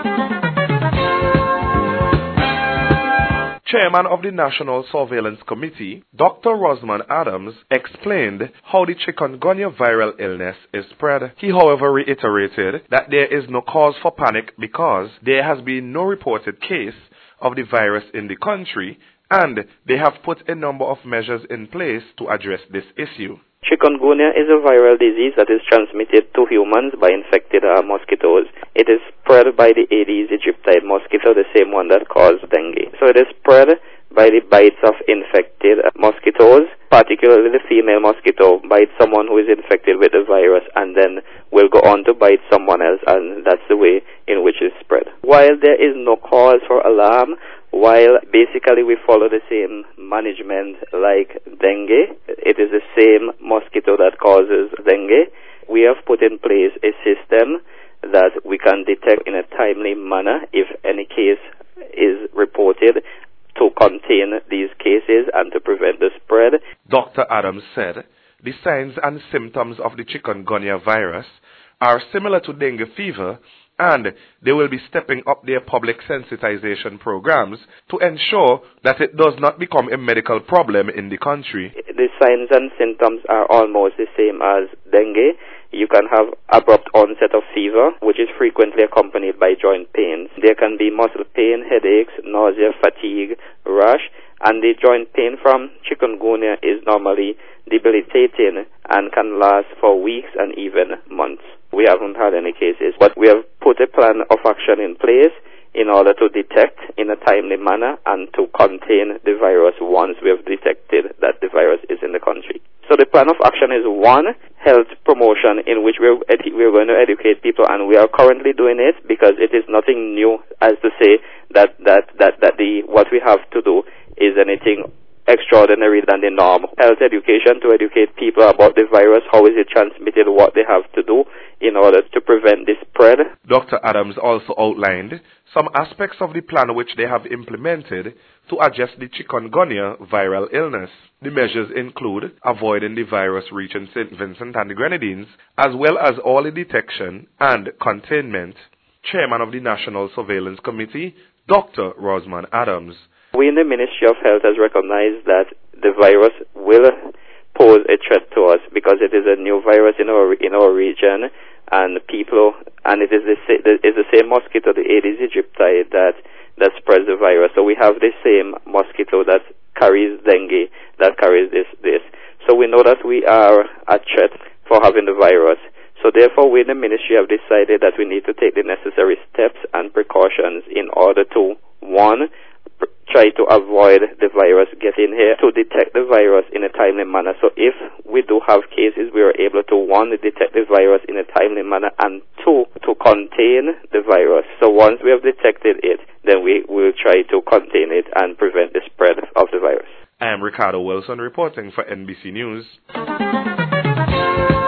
Chairman of the National Surveillance Committee, Dr. Rosman Adams, explained how the chikungunya viral illness is spread. He, however, reiterated that there is no cause for panic because there has been no reported case of the virus in the country, and they have put a number of measures in place to address this issue. Chikungunya is a viral disease that is transmitted to humans by infected mosquitoes. It is spread by the Aedes aegypti mosquito, the same one that caused dengue. So it is spread by the bites of infected mosquitoes, particularly the female mosquito bites someone who is infected with the virus and then will go on to bite someone else, and that's the way in which it's spread. While there is no cause for alarm, while basically we follow the same management like dengue, it is the same mosquito that causes dengue, we have put in place a system that we can detect in a timely manner if any case is reported, to contain these cases and to prevent the spread. Dr. Adams said the signs and symptoms of the chikungunya virus are similar to dengue fever, and they will be stepping up their public sensitization programs to ensure that it does not become a medical problem in the country. The signs and symptoms are almost the same as dengue. You can have abrupt onset of fever, which is frequently accompanied by joint pains. There can be muscle pain, headaches, nausea, fatigue, rash, and the joint pain from chikungunya is normally debilitating and can last for weeks and even months. We haven't had any cases, but we have put a plan of action in place in order to detect in a timely manner and to contain the virus once we have detected that the virus is in the country. So the plan of action is one, health promotion, in which we're going to educate people, and we are currently doing it because it is nothing new as to say that what we have to do is anything extraordinary than the norm. Health education to educate people about the virus, how is it transmitted, what they have to do in order to prevent the spread. Dr. Adams also outlined some aspects of the plan which they have implemented to address the chikungunya viral illness. The measures include avoiding the virus reaching St. Vincent and the Grenadines, as well as early detection and containment. Chairman of the National Surveillance Committee, Dr. Rosman Adams. We in the Ministry of Health has recognized that the virus will pose a threat to us because it is a new virus in our region, and it is the same mosquito, the Aedes aegypti, that spreads the virus. So we have the same mosquito that carries dengue, that carries this. So we know that we are at threat for having the virus. So therefore, we in the ministry have decided that we need to take the necessary steps and precautions in order to, one, try to avoid the virus getting here, to detect the virus in a timely manner. So if we do have cases, we are able to, one, detect the virus in a timely manner, and two, to contain the virus. So once we have detected it, then we will try to contain it and prevent the spread of the virus. I am Ricardo Wilson reporting for NBC News.